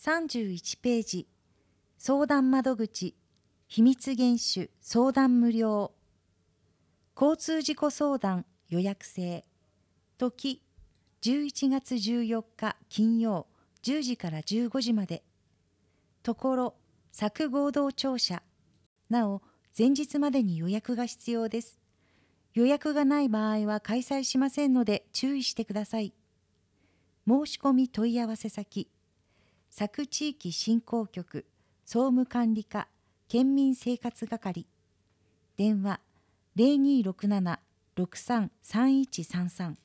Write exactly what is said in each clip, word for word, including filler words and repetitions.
さんじゅういちページ、相談窓口、秘密厳守、相談無料。交通事故相談予約制。時、じゅういちがつじゅうよっか金曜じゅうじからじゅうごじまで。ところ、作合同庁舎。なお、前日までに予約が必要です。予約がない場合は開催しませんので注意してください。申し込み問い合わせ先、佐久地域振興局総務管理課県民生活係。電話 ゼロにーろくなな ろくさん さんいちさんさん。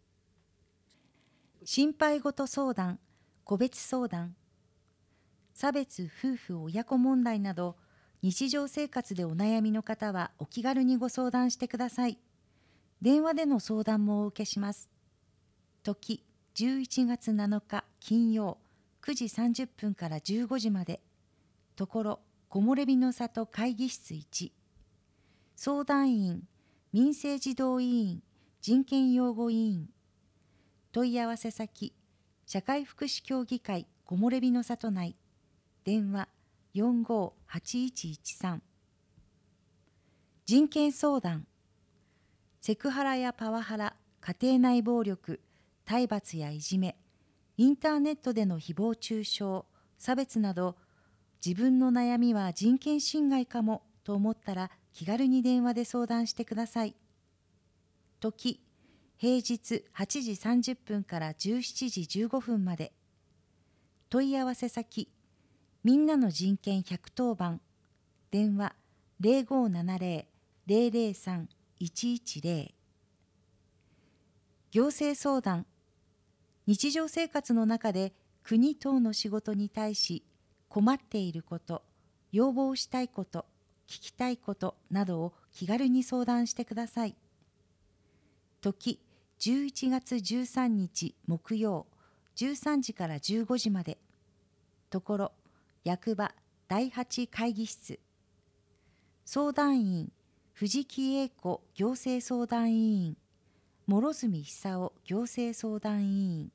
心配事相談、個別相談。差別夫婦親子問題など日常生活でお悩みの方はお気軽にご相談してください。電話での相談もお受けします。時、じゅういちがつなのか金曜くじさんじゅっぷんからじゅうごじまで。ところ、木漏れ日の里会議室いち。相談員、民政児童委員、人権擁護委員。問い合わせ先、社会福祉協議会木漏れ日の里内。電話よんごーはちいちいちさん。人権相談。セクハラやパワハラ、家庭内暴力、体罰やいじめ、インターネットでの誹謗中傷、差別など、自分の悩みは人権侵害かもと思ったら気軽に電話で相談してください。時、平日はちじさんじゅっぷんからじゅうしちじじゅうごふんまで。問い合わせ先、みんなの人権ひゃくとおばん。電話ゼロごーななゼロ ゼロゼロさん いちいちゼロ。行政相談。日常生活の中で国等の仕事に対し困っていること、要望したいこと、聞きたいことなどを気軽に相談してください。時、じゅういちがつじゅうさんにち木曜じゅうさんじからじゅうごじまで。ところ、役場だいはち会議室。相談員、藤木英子行政相談委員、諸角久夫行政相談委員。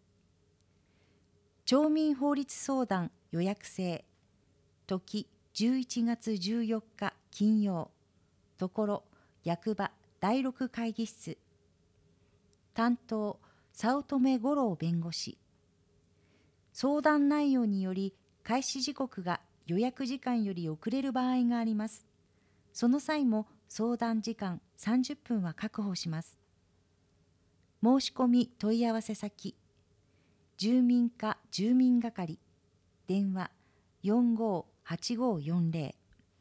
町民法律相談予約制。時、じゅういちがつじゅうよっか金曜。ところ、役場だいろく会議室。担当、早乙女五郎弁護士。相談内容により開始時刻が予約時間より遅れる場合があります。その際も相談時間さんじゅっぷんは確保します。申し込み問い合わせ先、住民課住民係。電話よんごーはちごーよんゼロ。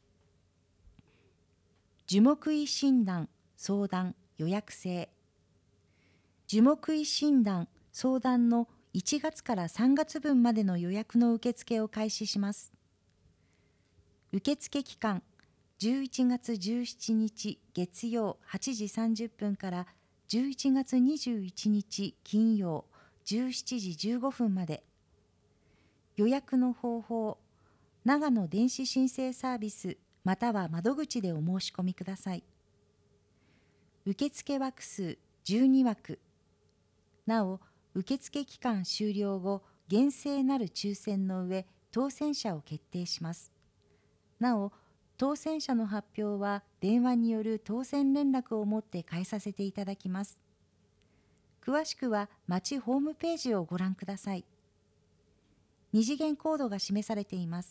樹木医診断相談予約制。樹木医診断相談のいちがつからさんがつぶんまでの予約の受付を開始します。受付期間、じゅういちがつじゅうしちにち月曜はちじさんじゅっぷんからじゅういちがつにじゅういちにち金曜じゅうしちじじゅうごふんまで。予約の方法、長野電子申請サービスまたは窓口でお申し込みください。受付枠数じゅうにわく。なお、受付期間終了後、厳正なる抽選の上、当選者を決定します。なお、当選者の発表は電話による当選連絡をもって返させていただきます。詳しくは町ホームページをご覧ください。二次元コードが示されています。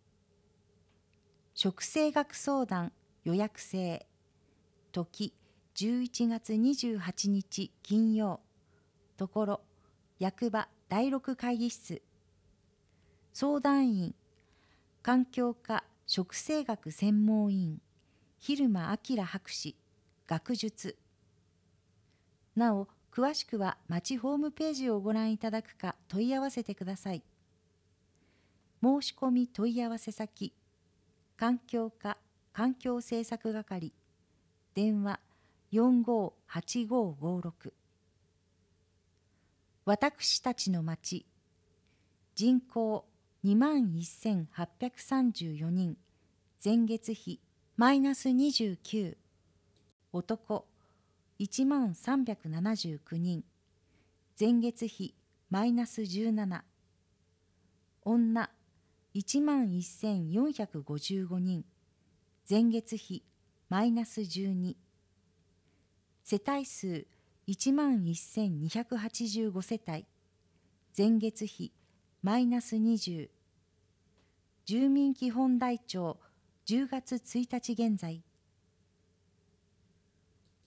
食生学相談予約制。時、じゅういちがつにじゅうはちにち金曜。ところ、役場だいろく会議室。相談員、環境課食生学専門員、蛭間明博士、学術。なお、詳しくは町ホームページをご覧いただくか問い合わせてください。申し込み問い合わせ先、環境課環境政策係。電話よんごーはちごーごーろく。私たちの町、人口にまんせんはっぴゃくさんじゅうよにん、前月比マイナスにじゅうきゅう。男いちまんさんびゃくななじゅうきゅうにん、前月比マイナスじゅうなな。 女いちまんせんよんひゃくごじゅうごにん、前月比マイナスじゅうに、世帯数いちまんせんにひゃくはちじゅうご世帯、前月比マイナスにじゅう、住民基本台帳じゅうがつついたち現在、